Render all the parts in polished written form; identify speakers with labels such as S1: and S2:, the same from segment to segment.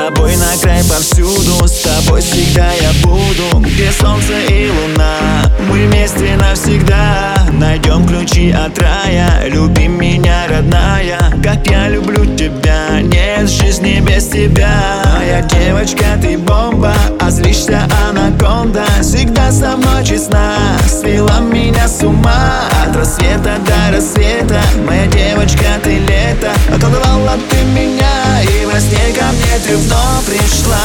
S1: тобой на край повсюду, с тобой всегда я буду. Где солнце и луна, мы вместе навсегда. Найдем ключи от рая, люби меня, родная. Как я люблю тебя, нет жизни без тебя. Моя девочка, ты бомба, а злишься анаконда. Всегда со мной честна, свела меня с ума. От рассвета до рассвета, моя девочка, ты лето. Околдовала ты меня, и во сне ко мне ты вновь пришла.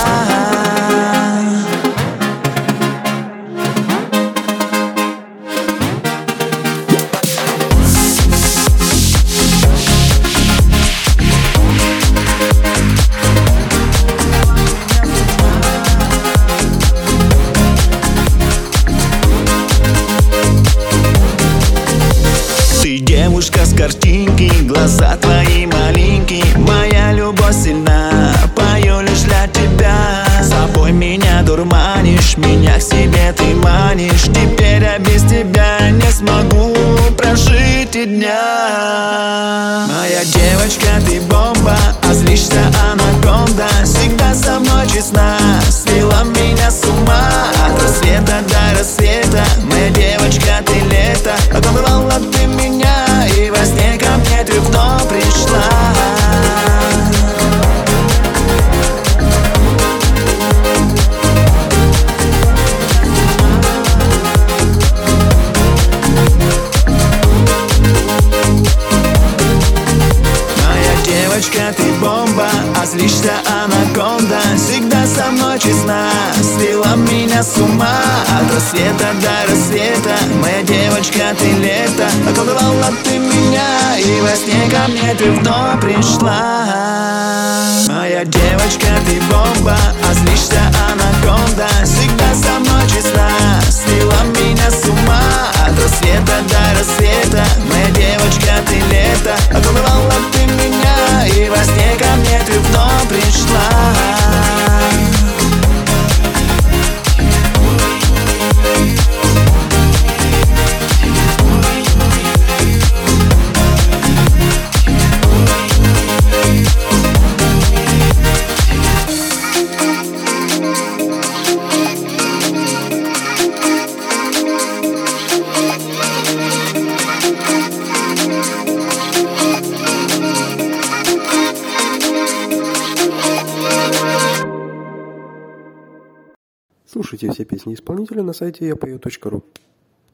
S1: Ты девушка с картинки, глаза твои маленькие. Моя любовь сильна, пою лишь для тебя. Собой меня дурманишь, меня к себе ты манишь. Теперь я без тебя не смогу прожить и дня. Моя девочка, ты бомба, а злишься анаконда. Всегда со мной честна, свела меня с ума. От рассвета до рассвета, моя девочка, ты лето. Околдовала ты меня, и во сне ко мне ты вновь пришла. Девочка, ты бомба, а злишься анаконда. Всегда со мной честна, свела меня с ума. От рассвета до рассвета, моя девочка, ты лето. Околдовала ты меня, и во сне ко мне ты вновь пришла. Моя девочка, ты бомба, а злишься анаконда. Всегда со мной честна, свела меня с ума. От рассвета до рассвета, моя девочка, ты лето. Околдовала ты меня, и во сне ко мне ты вновь пришла.
S2: Слушайте все песни исполнителя на сайте yapою.ru.